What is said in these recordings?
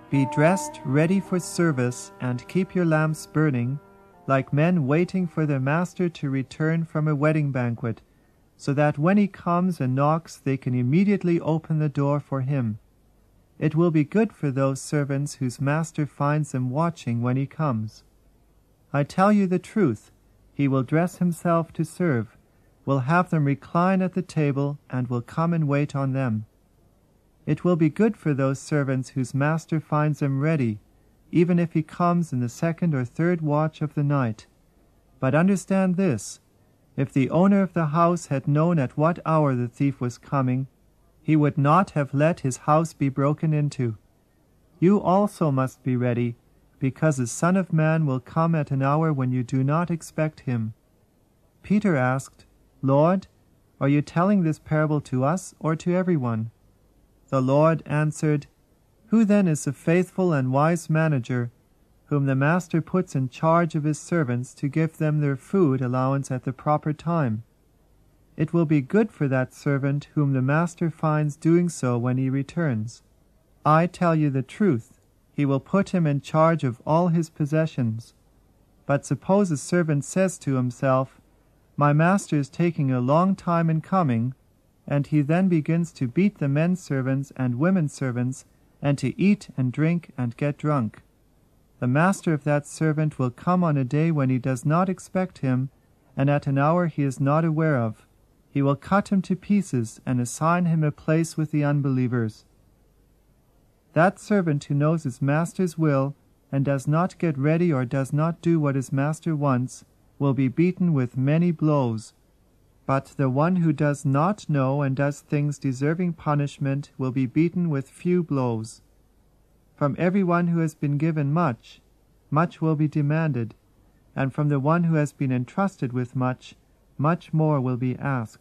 Be dressed, ready for service, and keep your lamps burning, like men waiting for their master to return from a wedding banquet, so that when he comes and knocks, they can immediately open the door for him. It will be good for those servants whose master finds them watching when he comes. I tell you the truth, he will dress himself to serve, will have them recline at the table, and will come and wait on them. It will be good for those servants whose master finds them ready, even if he comes in the second or third watch of the night. But understand this, if the owner of the house had known at what hour the thief was coming, he would not have let his house be broken into. You also must be ready, because the Son of Man will come at an hour when you do not expect him. Peter asked, Lord, are you telling this parable to us or to everyone? The Lord answered, Who then is the faithful and wise manager, whom the master puts in charge of his servants to give them their food allowance at the proper time? It will be good for that servant whom the master finds doing so when he returns. I tell you the truth, he will put him in charge of all his possessions. But suppose a servant says to himself, My master is taking a long time in coming, and he then begins to beat the men servants and women servants, and to eat and drink and get drunk. The master of that servant will come on a day when he does not expect him, and at an hour he is not aware of. He will cut him to pieces and assign him a place with the unbelievers. That servant who knows his master's will and does not get ready or does not do what his master wants will be beaten with many blows. But the one who does not know and does things deserving punishment will be beaten with few blows. From everyone who has been given much, much will be demanded, and from the one who has been entrusted with much, much more will be asked.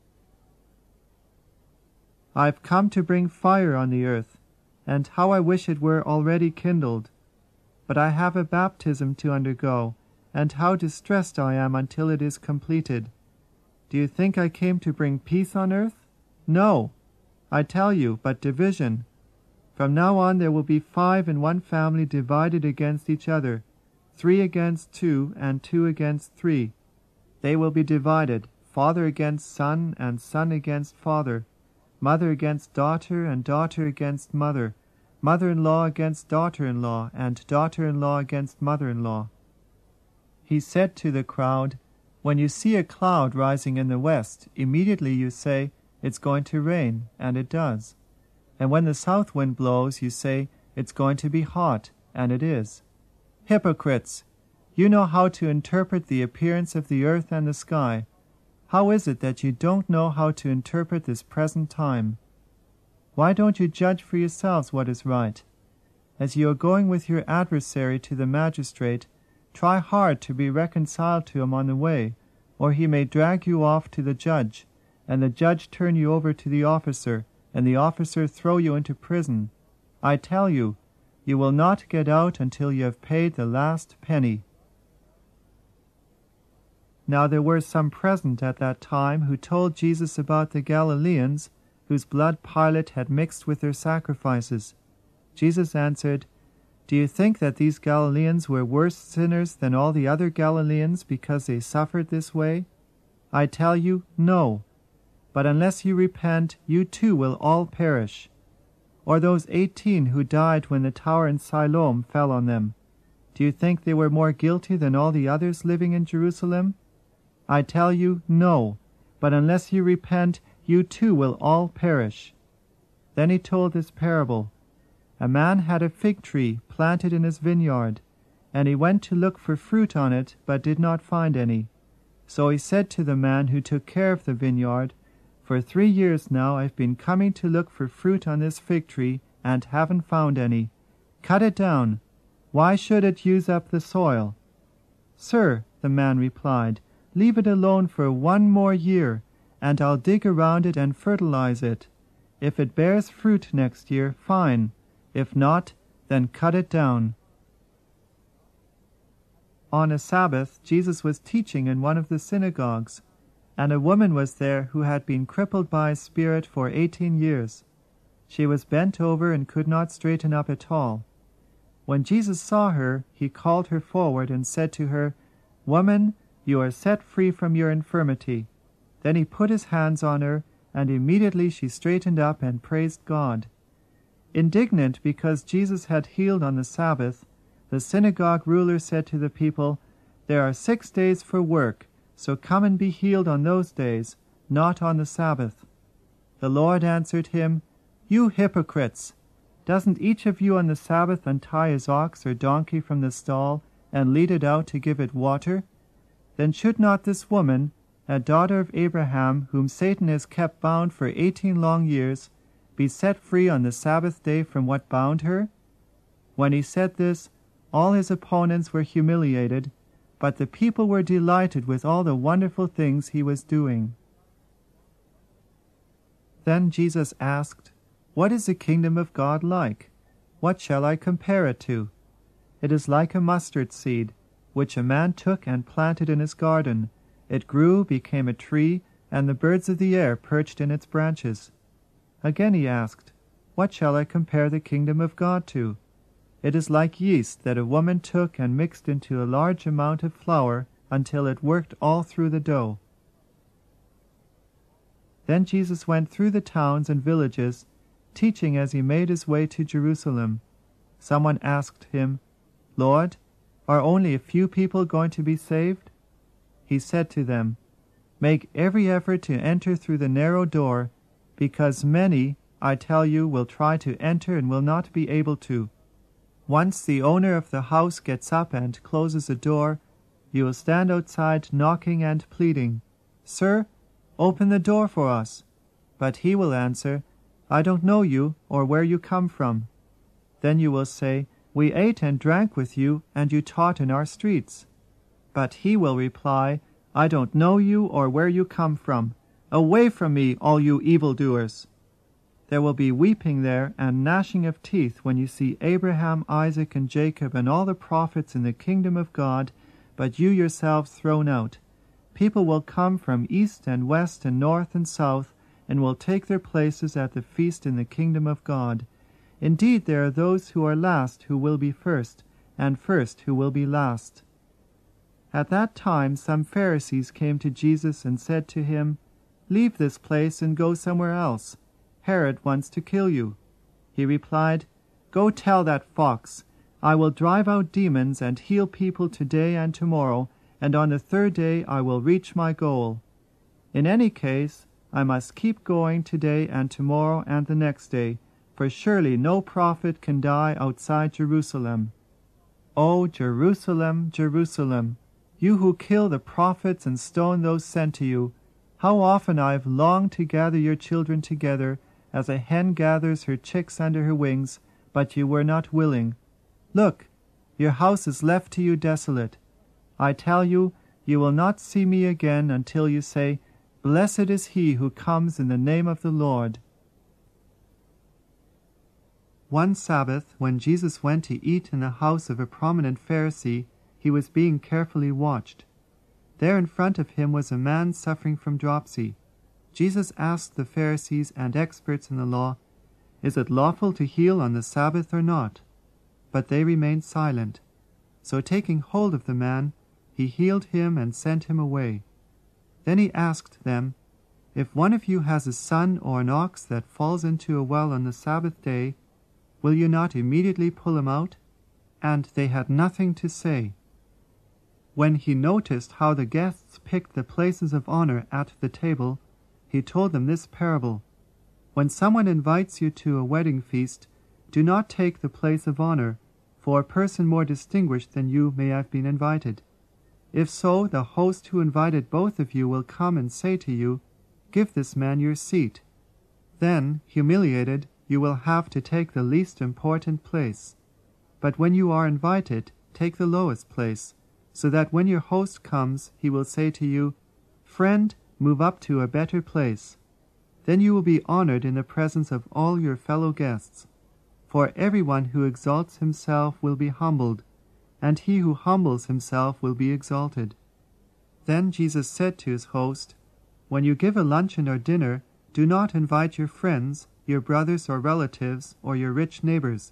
I've come to bring fire on the earth, and how I wish it were already kindled. But I have a baptism to undergo, and how distressed I am until it is completed. Do you think I came to bring peace on earth? No, I tell you, but division. From now on there will be 5 in one family divided against each other, 3 against 2, and 2 against 3. They will be divided, father against son, and son against father, mother against daughter, and daughter against mother, mother-in-law against daughter-in-law, and daughter-in-law against mother-in-law. He said to the crowd, When you see a cloud rising in the west, immediately you say, It's going to rain, and it does. And when the south wind blows, you say, It's going to be hot, and it is. Hypocrites! You know how to interpret the appearance of the earth and the sky. How is it that you don't know how to interpret this present time? Why don't you judge for yourselves what is right? As you are going with your adversary to the magistrate, try hard to be reconciled to him on the way, or he may drag you off to the judge, and the judge turn you over to the officer, and the officer throw you into prison. I tell you, you will not get out until you have paid the last penny. Now there were some present at that time who told Jesus about the Galileans, whose blood Pilate had mixed with their sacrifices. Jesus answered, Do you think that these Galileans were worse sinners than all the other Galileans because they suffered this way? I tell you, no. But unless you repent, you too will all perish. Or those 18 who died when the tower in Siloam fell on them. Do you think they were more guilty than all the others living in Jerusalem? I tell you, no. But unless you repent, you too will all perish. Then he told this parable. A man had a fig tree planted in his vineyard, and he went to look for fruit on it, but did not find any. So he said to the man who took care of the vineyard, For 3 years now I've been coming to look for fruit on this fig tree, and haven't found any. Cut it down. Why should it use up the soil? Sir, the man replied, leave it alone for 1 more year, and I'll dig around it and fertilize it. If it bears fruit next year, fine. If not, then cut it down. On a Sabbath, Jesus was teaching in one of the synagogues, and a woman was there who had been crippled by a spirit for 18 years. She was bent over and could not straighten up at all. When Jesus saw her, he called her forward and said to her, "Woman, you are set free from your infirmity." Then he put his hands on her, and immediately she straightened up and praised God. Indignant because Jesus had healed on the Sabbath, the synagogue ruler said to the people, "There are 6 days for work, so come and be healed on those days, not on the Sabbath." The Lord answered him, "You hypocrites! Doesn't each of you on the Sabbath untie his ox or donkey from the stall and lead it out to give it water? Then should not this woman, a daughter of Abraham, whom Satan has kept bound for 18 long years, be set free on the Sabbath day from what bound her?" When he said this, all his opponents were humiliated, but the people were delighted with all the wonderful things he was doing. Then Jesus asked, "What is the kingdom of God like? What shall I compare it to? It is like a mustard seed, which a man took and planted in his garden. It grew, became a tree, and the birds of the air perched in its branches." Again he asked, "What shall I compare the kingdom of God to? It is like yeast that a woman took and mixed into a large amount of flour until it worked all through the dough." Then Jesus went through the towns and villages, teaching as he made his way to Jerusalem. Someone asked him, "Lord, are only a few people going to be saved?" He said to them, "Make every effort to enter through the narrow door, because many, I tell you, will try to enter and will not be able to. Once the owner of the house gets up and closes the door, you will stand outside knocking and pleading, 'Sir, open the door for us.' But he will answer, 'I don't know you or where you come from.' Then you will say, 'We ate and drank with you, and you taught in our streets.' But he will reply, 'I don't know you or where you come from. Away from me, all you evildoers.' There will be weeping there and gnashing of teeth when you see Abraham, Isaac, and Jacob and all the prophets in the kingdom of God, but you yourselves thrown out. People will come from east and west and north and south, and will take their places at the feast in the kingdom of God. Indeed, there are those who are last who will be first, and first who will be last." At that time some Pharisees came to Jesus and said to him, "Leave this place and go somewhere else. Herod wants to kill you." He replied, "Go tell that fox, I will drive out demons and heal people today and tomorrow, and on the 3rd day I will reach my goal. In any case, I must keep going today and tomorrow and the next day, for surely no prophet can die outside Jerusalem. O Jerusalem, Jerusalem, you who kill the prophets and stone those sent to you, how often I have longed to gather your children together, as a hen gathers her chicks under her wings, but you were not willing. Look, your house is left to you desolate. I tell you, you will not see me again until you say, 'Blessed is he who comes in the name of the Lord.'" One Sabbath, when Jesus went to eat in the house of a prominent Pharisee, he was being carefully watched. There in front of him was a man suffering from dropsy. Jesus asked the Pharisees and experts in the law, "Is it lawful to heal on the Sabbath or not?" But they remained silent. So taking hold of the man, he healed him and sent him away. Then he asked them, "If one of you has a son or an ox that falls into a well on the Sabbath day, will you not immediately pull him out?" And they had nothing to say. When he noticed how the guests picked the places of honor at the table, he told them this parable. "When someone invites you to a wedding feast, do not take the place of honor, for a person more distinguished than you may have been invited. If so, the host who invited both of you will come and say to you, 'Give this man your seat.' Then, humiliated, you will have to take the least important place. But when you are invited, take the lowest place, so that when your host comes, he will say to you, 'Friend, move up to a better place.' Then you will be honored in the presence of all your fellow guests. For everyone who exalts himself will be humbled, and he who humbles himself will be exalted." Then Jesus said to his host, "When you give a luncheon or dinner, do not invite your friends, your brothers or relatives, or your rich neighbors.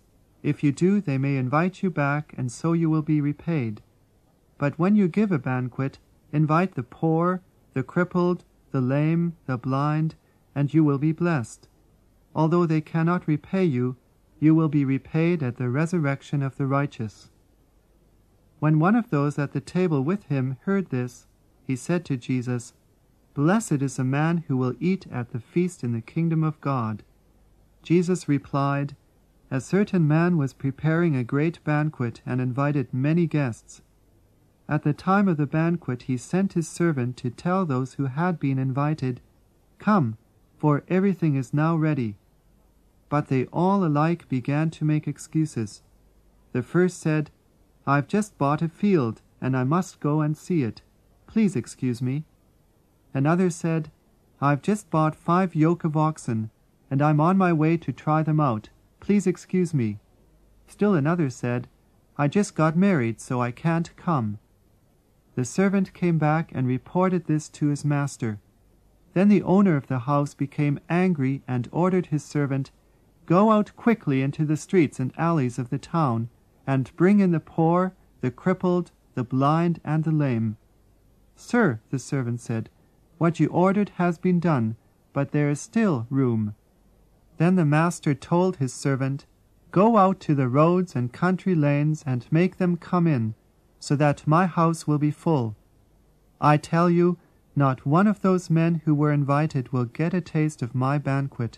If you do, they may invite you back, and so you will be repaid. But when you give a banquet, invite the poor, the crippled, the lame, the blind, and you will be blessed. Although they cannot repay you, you will be repaid at the resurrection of the righteous." When one of those at the table with him heard this, he said to Jesus, "Blessed is the man who will eat at the feast in the kingdom of God." Jesus replied, "A certain man was preparing a great banquet and invited many guests. At the time of the banquet he sent his servant to tell those who had been invited, 'Come, for everything is now ready.' But they all alike began to make excuses. The first said, 'I've just bought a field, and I must go and see it. Please excuse me.' Another said, 'I've just bought 5 yoke of oxen, and I'm on my way to try them out. Please excuse me.' Still another said, 'I just got married, so I can't come.' The servant came back and reported this to his master. Then the owner of the house became angry and ordered his servant, 'Go out quickly into the streets and alleys of the town, and bring in the poor, the crippled, the blind, and the lame.' 'Sir,' the servant said, 'what you ordered has been done, but there is still room.' Then the master told his servant, 'Go out to the roads and country lanes and make them come in, so that my house will be full. I tell you, not one of those men who were invited will get a taste of my banquet."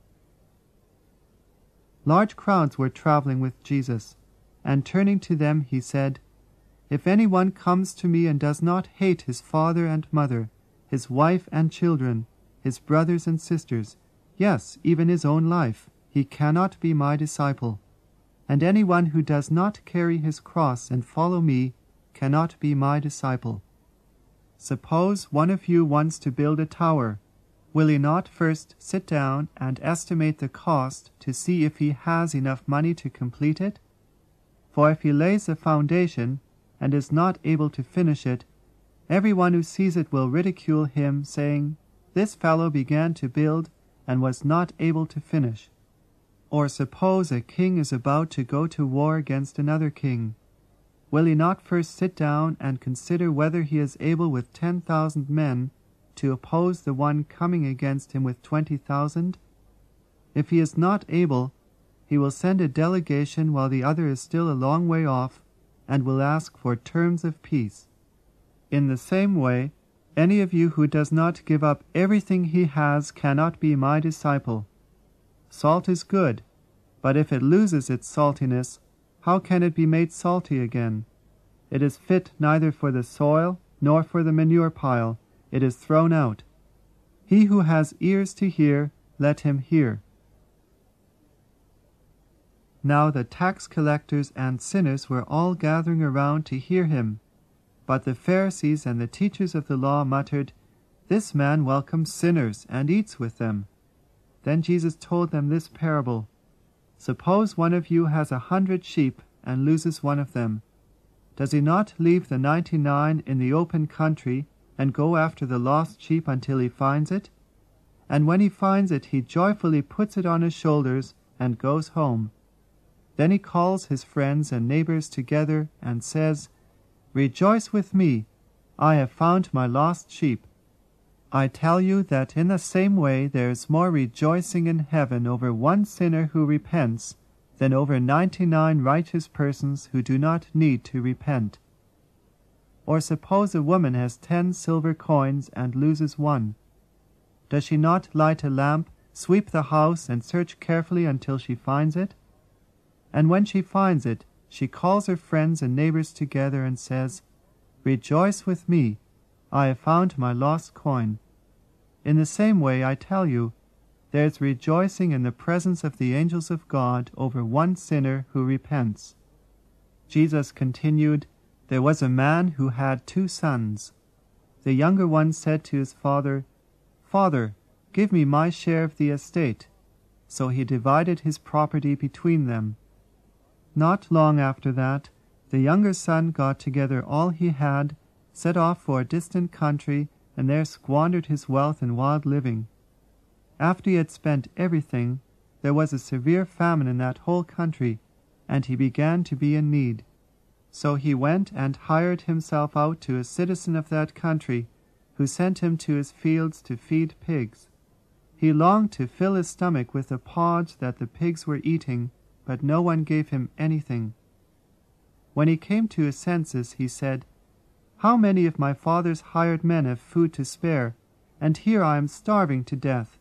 Large crowds were traveling with Jesus, and turning to them he said, "If anyone comes to me and does not hate his father and mother, his wife and children, his brothers and sisters, yes, even his own life, he cannot be my disciple. And anyone who does not carry his cross and follow me cannot be my disciple. Suppose one of you wants to build a tower. Will he not first sit down and estimate the cost to see if he has enough money to complete it? For if he lays a foundation and is not able to finish it, everyone who sees it will ridicule him, saying, 'This fellow began to build and was not able to finish.' Or suppose a king is about to go to war against another king. Will he not first sit down and consider whether he is able with 10,000 men to oppose the one coming against him with 20,000? If he is not able, he will send a delegation while the other is still a long way off, and will ask for terms of peace. In the same way, any of you who does not give up everything he has cannot be my disciple. Salt is good, but if it loses its saltiness, how can it be made salty again? It is fit neither for the soil nor for the manure pile. It is thrown out. He who has ears to hear, let him hear." Now the tax collectors and sinners were all gathering around to hear him. But the Pharisees and the teachers of the law muttered, "This man welcomes sinners and eats with them." Then Jesus told them this parable. "Suppose one of you has 100 sheep and loses one of them. Does he not leave the 99 in the open country and go after the lost sheep until he finds it? And when he finds it, he joyfully puts it on his shoulders and goes home. Then he calls his friends and neighbors together and says, 'Rejoice with me, I have found my lost sheep.' I tell you that in the same way there is more rejoicing in heaven over one sinner who repents than over 99 righteous persons who do not need to repent. Or suppose a woman has 10 silver coins and loses one. Does she not light a lamp, sweep the house, and search carefully until she finds it? And when she finds it, she calls her friends and neighbors together and says, 'Rejoice with me, I have found my lost coin.' In the same way, I tell you, there is rejoicing in the presence of the angels of God over one sinner who repents." Jesus continued, "There was a man who had 2 sons. The younger one said to his father, 'Father, give me my share of the estate.' So he divided his property between them. Not long after that, the younger son got together all he had, set off for a distant country, and there squandered his wealth in wild living. After he had spent everything, there was a severe famine in that whole country, and he began to be in need. So he went and hired himself out to a citizen of that country, who sent him to his fields to feed pigs. He longed to fill his stomach with the pods that the pigs were eating, but no one gave him anything. When he came to his senses, he said, "How many of my father's hired men have food to spare, and here I am starving to death?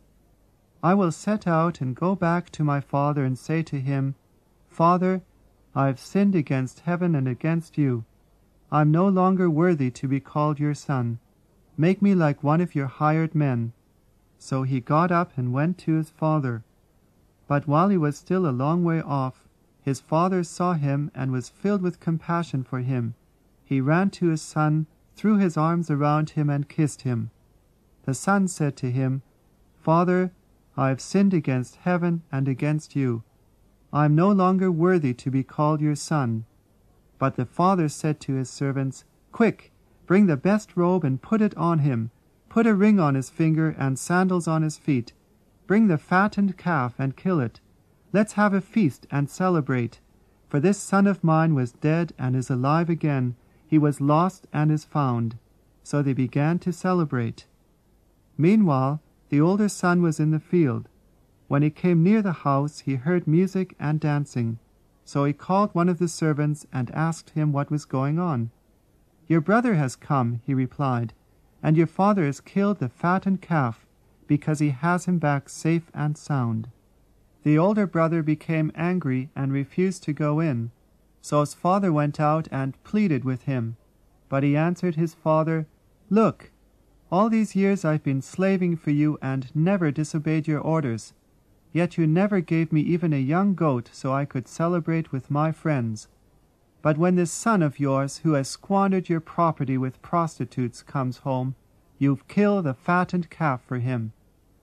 I will set out and go back to my father and say to him, 'Father, I have sinned against heaven and against you. I am no longer worthy to be called your son. Make me like one of your hired men.' So he got up and went to his father. But while he was still a long way off, his father saw him and was filled with compassion for him. He ran to his son, threw his arms around him, and kissed him. The son said to him, 'Father, I have sinned against heaven and against you. I am no longer worthy to be called your son.' But the father said to his servants, 'Quick, bring the best robe and put it on him. Put a ring on his finger and sandals on his feet. Bring the fattened calf and kill it. Let's have a feast and celebrate. For this son of mine was dead and is alive again. He was lost and is found.' So they began to celebrate. Meanwhile, the older son was in the field. When he came near the house, he heard music and dancing. So he called one of the servants and asked him what was going on. 'Your brother has come,' he replied, 'and your father has killed the fattened calf, because he has him back safe and sound.' The older brother became angry and refused to go in. So his father went out and pleaded with him. But he answered his father, 'Look, all these years I've been slaving for you and never disobeyed your orders. Yet you never gave me even a young goat so I could celebrate with my friends. But when this son of yours, who has squandered your property with prostitutes, comes home, you kill the fattened calf for him.'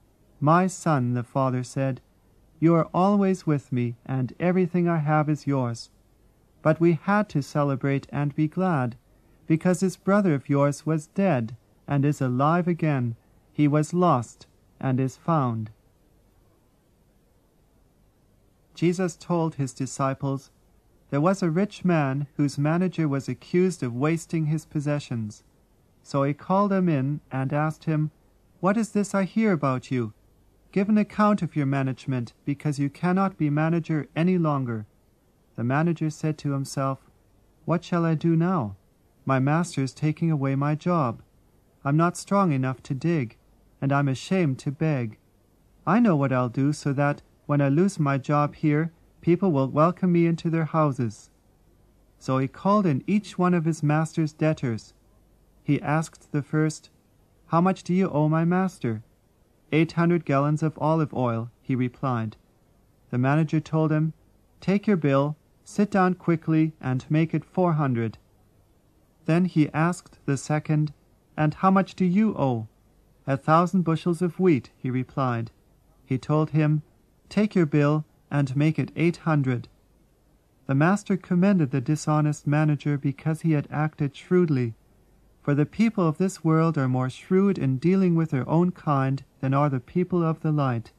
'My son,' the father said, 'you are always with me, and everything I have is yours. But we had to celebrate and be glad, because this brother of yours was dead and is alive again. He was lost and is found.'" Jesus told his disciples, "There was a rich man whose manager was accused of wasting his possessions. So he called him in and asked him, 'What is this I hear about you? Give an account of your management, because you cannot be manager any longer.' The manager said to himself, 'What shall I do now? My master is taking away my job. I'm not strong enough to dig, and I'm ashamed to beg. I know what I'll do so that, when I lose my job here, people will welcome me into their houses.' So he called in each one of his master's debtors. He asked the first, 'How much do you owe my master?' 800 gallons of olive oil,' he replied. The manager told him, 'Take your bill, sit down quickly, and make it 400. Then he asked the second, 'And how much do you owe?' 1,000 bushels of wheat,' he replied. He told him, 'Take your bill, and make it 800. The master commended the dishonest manager because he had acted shrewdly. For the people of this world are more shrewd in dealing with their own kind than are the people of the light.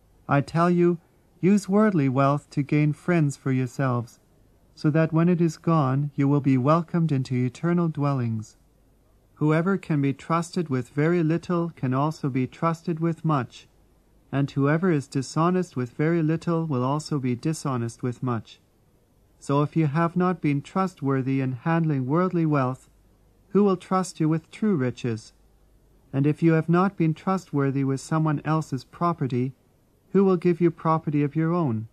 I tell you, use worldly wealth to gain friends for yourselves, so that when it is gone you will be welcomed into eternal dwellings. Whoever can be trusted with very little can also be trusted with much, and whoever is dishonest with very little will also be dishonest with much. So if you have not been trustworthy in handling worldly wealth, who will trust you with true riches? And if you have not been trustworthy with someone else's property, who will give you property of your own?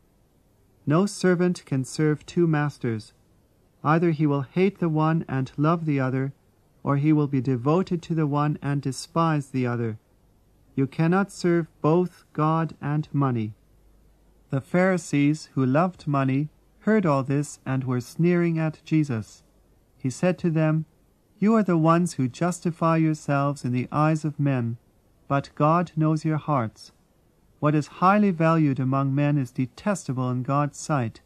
No servant can serve two masters. Either he will hate the one and love the other, or he will be devoted to the one and despise the other. You cannot serve both God and money." The Pharisees, who loved money, heard all this and were sneering at Jesus. He said to them, "You are the ones who justify yourselves in the eyes of men, but God knows your hearts. What is highly valued among men is detestable in God's sight.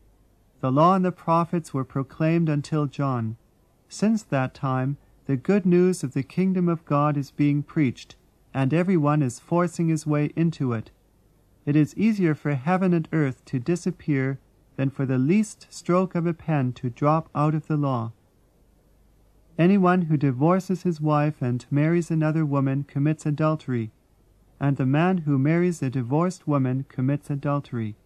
The law and the prophets were proclaimed until John. Since that time, the good news of the kingdom of God is being preached, and everyone is forcing his way into it. It is easier for heaven and earth to disappear than for the least stroke of a pen to drop out of the law. Anyone who divorces his wife and marries another woman commits adultery, and the man who marries a divorced woman commits adultery.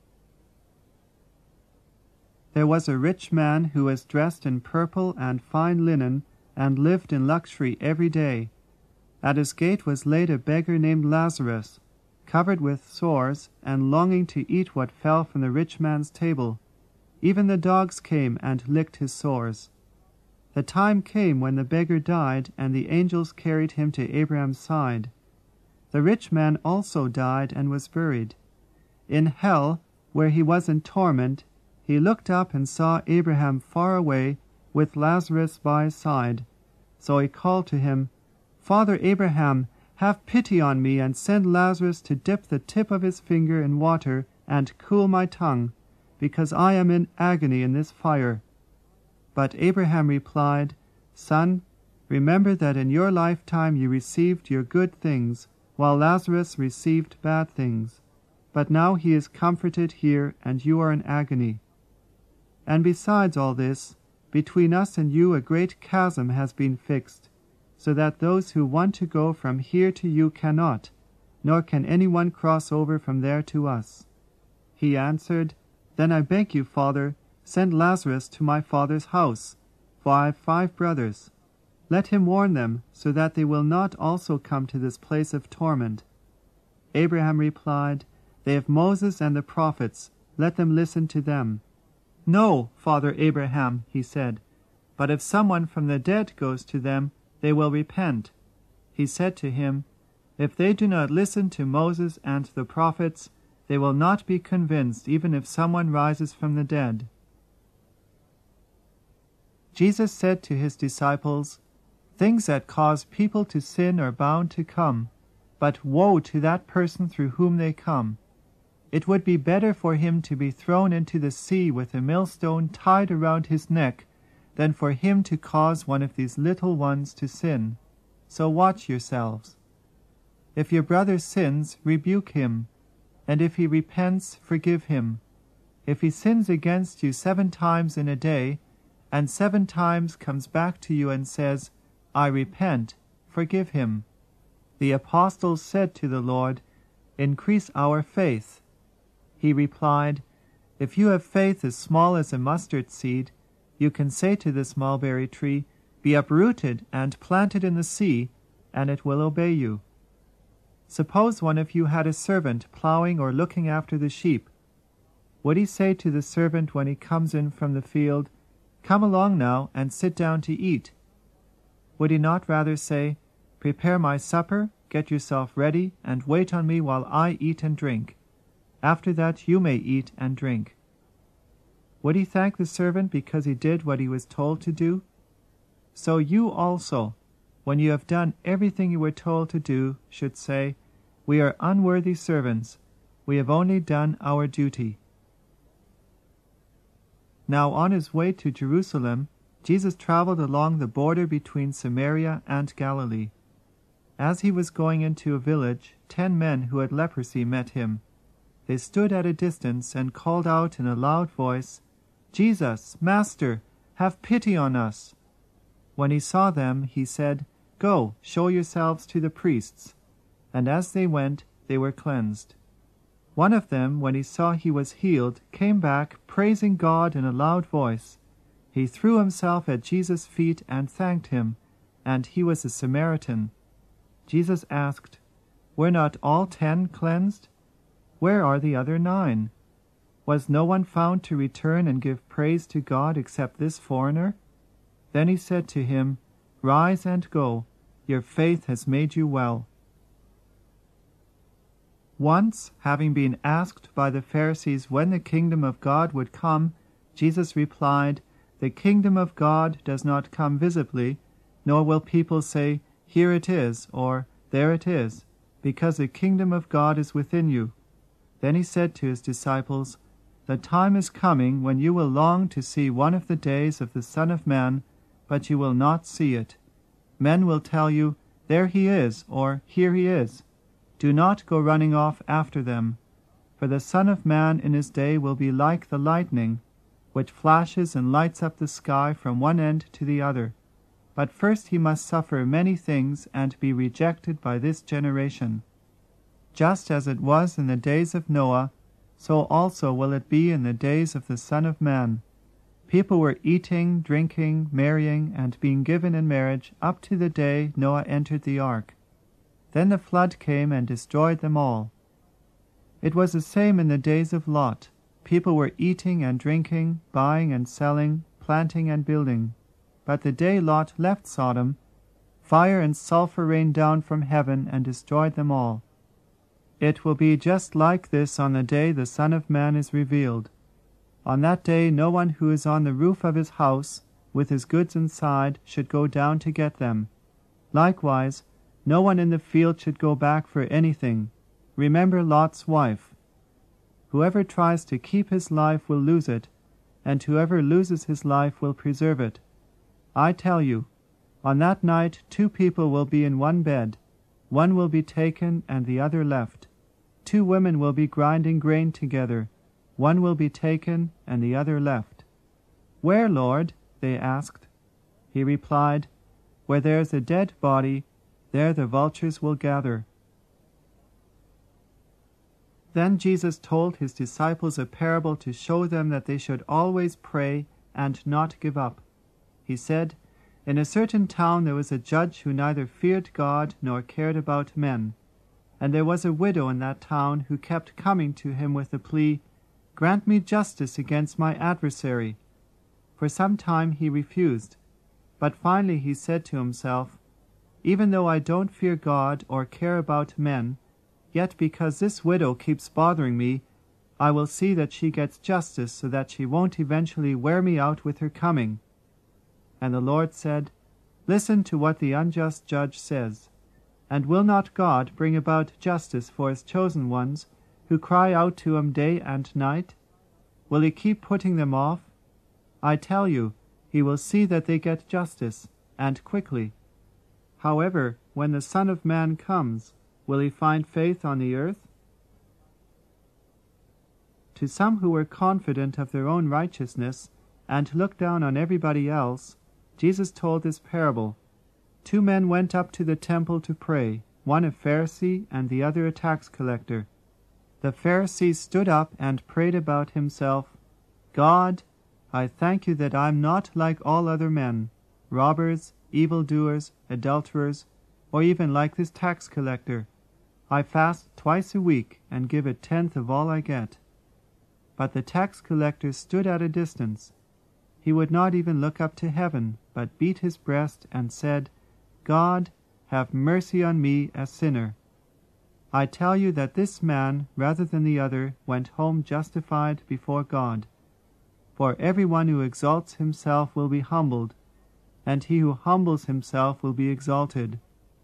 There was a rich man who was dressed in purple and fine linen, and lived in luxury every day. At his gate was laid a beggar named Lazarus, covered with sores, and longing to eat what fell from the rich man's table. Even the dogs came and licked his sores. The time came when the beggar died, and the angels carried him to Abraham's side. The rich man also died and was buried. In hell, where he was in torment, he looked up and saw Abraham far away, with Lazarus by his side. So he called to him, "Father Abraham, have pity on me, and send Lazarus to dip the tip of his finger in water and cool my tongue, because I am in agony in this fire." But Abraham replied, "Son, remember that in your lifetime you received your good things, while Lazarus received bad things. But now he is comforted here, and you are in agony. And besides all this, between us and you a great chasm has been fixed, so that those who want to go from here to you cannot, nor can anyone cross over from there to us." He answered, "Then I beg you, Father, send Lazarus to my father's house, for I have 5 brothers. Let him warn them, so that they will not also come to this place of torment." Abraham replied, "They have Moses and the prophets, let them listen to them." "No, Father Abraham," he said, "but if someone from the dead goes to them, they will repent." He said to him, "If they do not listen to Moses and the prophets, they will not be convinced, even if someone rises from the dead." Jesus said to his disciples, "Things that cause people to sin are bound to come, but woe to that person through whom they come. It would be better for him to be thrown into the sea with a millstone tied around his neck than for him to cause one of these little ones to sin. So watch yourselves. If your brother sins, rebuke him, and if he repents, forgive him. If he sins against you 7 times in a day, and 7 times comes back to you and says, 'I repent,' forgive him." The apostles said to the Lord, "Increase our faith." He replied, "If you have faith as small as a mustard seed, you can say to this mulberry tree, 'Be uprooted and planted in the sea,' and it will obey you. Suppose one of you had a servant plowing or looking after the sheep. Would he say to the servant when he comes in from the field, 'Come along now and sit down to eat'? Would he not rather say, 'Prepare my supper, get yourself ready, and wait on me while I eat and drink. After that you may eat and drink'? Would he thank the servant because he did what he was told to do? So you also, when you have done everything you were told to do, should say, 'We are unworthy servants. We have only done our duty.'" Now on his way to Jerusalem, Jesus traveled along the border between Samaria and Galilee. As he was going into a village, 10 men who had leprosy met him. They stood at a distance and called out in a loud voice, "Jesus, Master, have pity on us." When he saw them, he said, "Go, show yourselves to the priests." And as they went, they were cleansed. One of them, when he saw he was healed, came back, praising God in a loud voice. He threw himself at Jesus' feet and thanked him, and he was a Samaritan. Jesus asked, "Were not all 10 cleansed? Where are the other 9? Was no one found to return and give praise to God except this foreigner?" Then he said to him, "Rise and go. Your faith has made you well." Once, having been asked by the Pharisees when the kingdom of God would come, Jesus replied, "The kingdom of God does not come visibly, nor will people say, 'Here it is,' or 'There it is,' because the kingdom of God is within you." Then he said to his disciples, "The time is coming when you will long to see one of the days of the Son of Man, but you will not see it. Men will tell you, 'There he is,' or 'Here he is.' Do not go running off after them. For the Son of Man in his day will be like the lightning, which flashes and lights up the sky from one end to the other. But first he must suffer many things and be rejected by this generation. Just as it was in the days of Noah, so also will it be in the days of the Son of Man. People were eating, drinking, marrying, and being given in marriage up to the day Noah entered the ark. Then the flood came and destroyed them all. It was the same in the days of Lot. People were eating and drinking, buying and selling, planting and building. But the day Lot left Sodom, fire and sulfur rained down from heaven and destroyed them all. It will be just like this on the day the Son of Man is revealed. On that day no one who is on the roof of his house, with his goods inside, should go down to get them. Likewise, no one in the field should go back for anything. Remember Lot's wife. Whoever tries to keep his life will lose it, and whoever loses his life will preserve it. I tell you, on that night 2 people will be in one bed. One will be taken and the other left. 2 women will be grinding grain together. One will be taken and the other left. Where, Lord? They asked. He replied, Where there is a dead body, there the vultures will gather. Then Jesus told his disciples a parable to show them that they should always pray and not give up. He said, In a certain town there was a judge who neither feared God nor cared about men. And there was a widow in that town who kept coming to him with the plea, Grant me justice against my adversary. For some time he refused, but finally he said to himself, Even though I don't fear God or care about men, yet because this widow keeps bothering me, I will see that she gets justice so that she won't eventually wear me out with her coming. And the Lord said, Listen to what the unjust judge says. And will not God bring about justice for his chosen ones, who cry out to him day and night? Will he keep putting them off? I tell you, he will see that they get justice, and quickly. However, when the Son of Man comes, will he find faith on the earth? To some who were confident of their own righteousness, and looked down on everybody else, Jesus told this parable. 2 men went up to the temple to pray, one a Pharisee and the other a tax collector. The Pharisee stood up and prayed about himself, God, I thank you that I am not like all other men, robbers, evildoers, adulterers, or even like this tax collector. I fast twice a week and give 1/10 of all I get. But the tax collector stood at a distance. He would not even look up to heaven, but beat his breast and said, God, have mercy on me, a sinner. I tell you that this man, rather than the other, went home justified before God. For everyone who exalts himself will be humbled, and he who humbles himself will be exalted.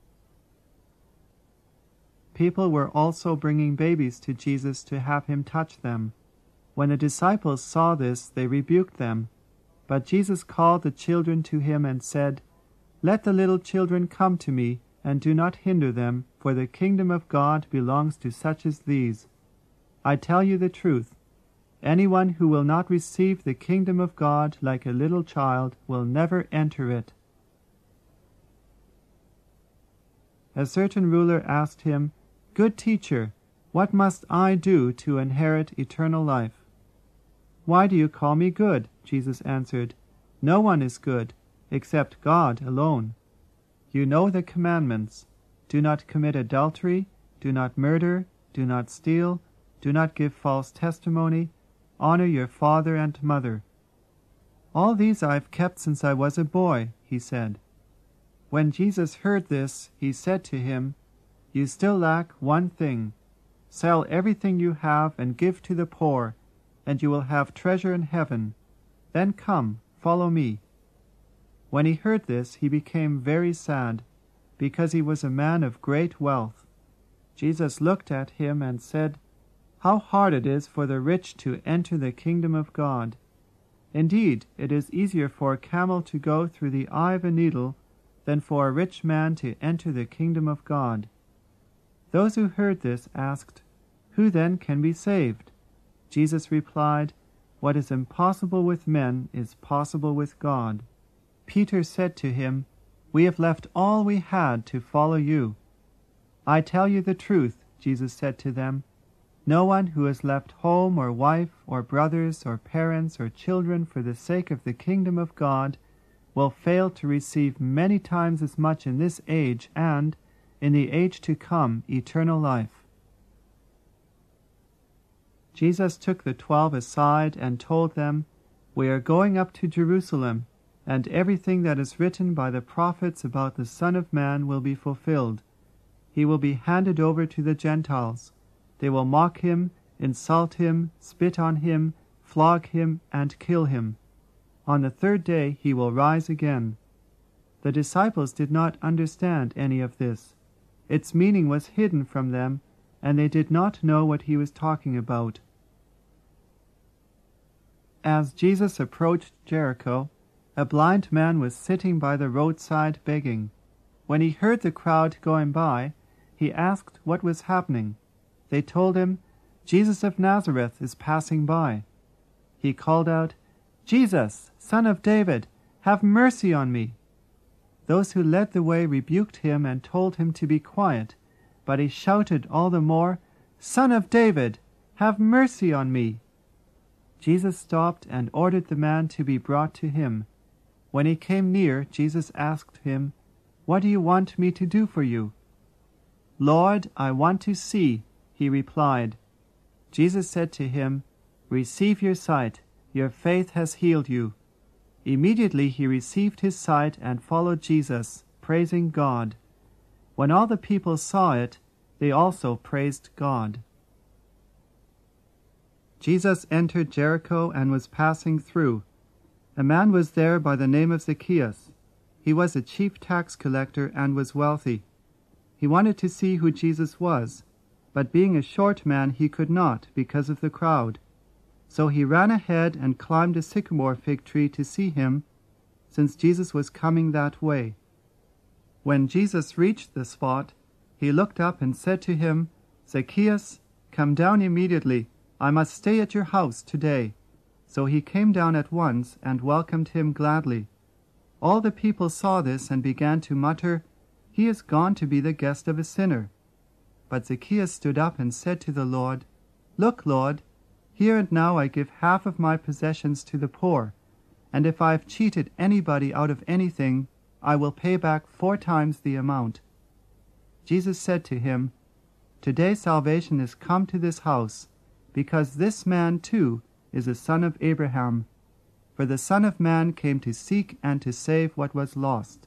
People were also bringing babies to Jesus to have him touch them. When the disciples saw this, they rebuked them. But Jesus called the children to him and said, Let the little children come to me, and do not hinder them, for the kingdom of God belongs to such as these. I tell you the truth, anyone who will not receive the kingdom of God like a little child will never enter it. A certain ruler asked him, Good teacher, what must I do to inherit eternal life? Why do you call me good? Jesus answered, No one is good, except God alone. You know the commandments. Do not commit adultery, do not murder, do not steal, do not give false testimony, honor your father and mother. All these I have kept since I was a boy, he said. When Jesus heard this, he said to him, You still lack one thing. Sell everything you have and give to the poor, and you will have treasure in heaven. Then come, follow me. When he heard this, he became very sad, because he was a man of great wealth. Jesus looked at him and said, How hard it is for the rich to enter the kingdom of God. Indeed, it is easier for a camel to go through the eye of a needle than for a rich man to enter the kingdom of God. Those who heard this asked, Who then can be saved?" Jesus replied, "What is impossible with men is possible with God." Peter said to him, "We have left all we had to follow you." "I tell you the truth," Jesus said to them, "no one who has left home or wife or brothers or parents or children for the sake of the kingdom of God will fail to receive many times as much in this age and, in the age to come, eternal life." Jesus took the 12 aside and told them, "We are going up to Jerusalem, and everything that is written by the prophets about the Son of Man will be fulfilled. He will be handed over to the Gentiles. They will mock him, insult him, spit on him, flog him, and kill him. On the third day he will rise again." The disciples did not understand any of this. Its meaning was hidden from them, and they did not know what he was talking about. As Jesus approached Jericho, a blind man was sitting by the roadside begging. When he heard the crowd going by, he asked what was happening. They told him, "Jesus of Nazareth is passing by." He called out, "Jesus, Son of David, have mercy on me." Those who led the way rebuked him and told him to be quiet, but he shouted all the more, "Son of David, have mercy on me." Jesus stopped and ordered the man to be brought to him. When he came near, Jesus asked him, "What do you want me to do for you?" "Lord, I want to see," he replied. Jesus said to him, "Receive your sight. Your faith has healed you." Immediately he received his sight and followed Jesus, praising God. When all the people saw it, they also praised God. Jesus entered Jericho and was passing through. A man was there by the name of Zacchaeus. He was a chief tax collector and was wealthy. He wanted to see who Jesus was, but being a short man he could not because of the crowd. So he ran ahead and climbed a sycamore fig tree to see him, since Jesus was coming that way. When Jesus reached the spot, he looked up and said to him, "Zacchaeus, come down immediately. I must stay at your house today." So he came down at once and welcomed him gladly. All the people saw this and began to mutter, "He is gone to be the guest of a sinner." But Zacchaeus stood up and said to the Lord, "Look, Lord, here and now I give half of my possessions to the poor, and if I have cheated anybody out of anything, I will pay back 4 times the amount." Jesus said to him, "Today salvation is come to this house, because this man too is a son of Abraham. For the Son of Man came to seek and to save what was lost."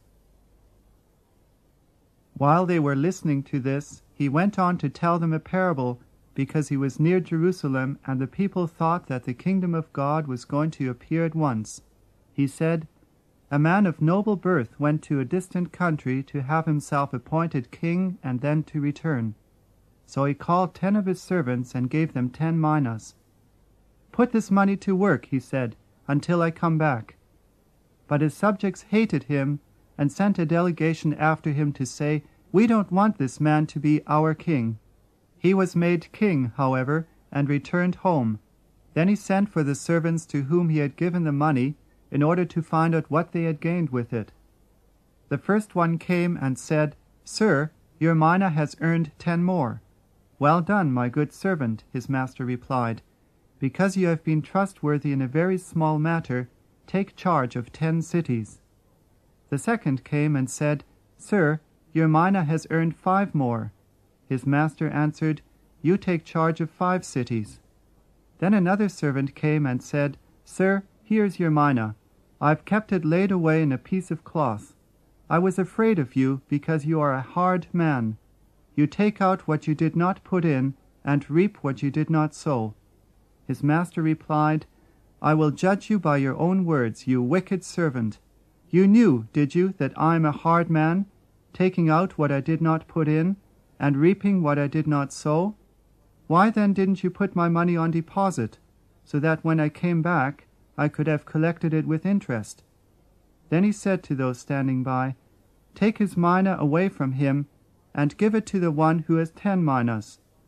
While they were listening to this, he went on to tell them a parable, because he was near Jerusalem and the people thought that the kingdom of God was going to appear at once. He said, "A man of noble birth went to a distant country to have himself appointed king and then to return. So he called 10 of his servants and gave them 10 minas. 'Put this money to work,' he said, 'until I come back.' But his subjects hated him and sent a delegation after him to say, 'We don't want this man to be our king.' He was made king, however, and returned home. Then he sent for the servants to whom he had given the money in order to find out what they had gained with it. The first one came and said, 'Sir, your mina has earned 10 more. "Well done, my good servant," his master replied. "Because you have been trustworthy in a very small matter, take charge of 10 cities." The second came and said, "Sir, your mina has earned 5 more." His master answered, "You take charge of 5 cities." Then another servant came and said, "Sir, here's your mina. I've kept it laid away in a piece of cloth. I was afraid of you, because you are a hard man. You take out what you did not put in, and reap what you did not sow." His master replied, "I will judge you by your own words, you wicked servant. You knew, did you, that I am a hard man, taking out what I did not put in, and reaping what I did not sow? Why then didn't you put my money on deposit, so that when I came back I could have collected it with interest?" Then he said to those standing by, "Take his mina away from him, and give it to the one who has 10 minas."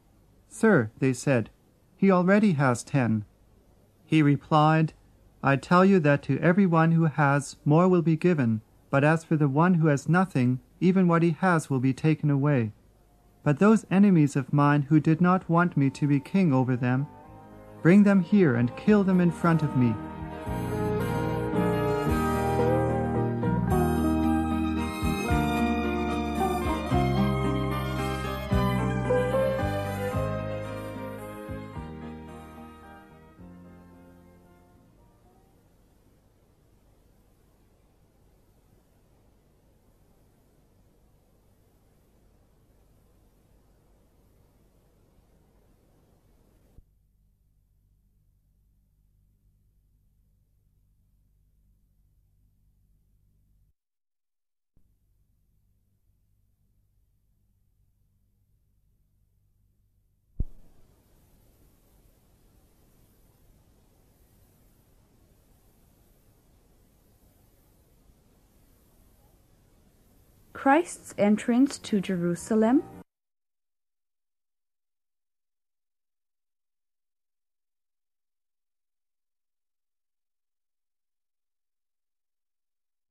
Sir, they said, he already has 10. He replied, I tell you that to every one who has, more will be given, but as for the one who has nothing, even what he has will be taken away. But those enemies of mine who did not want me to be king over them, bring them here and kill them in front of me. Christ's entrance to Jerusalem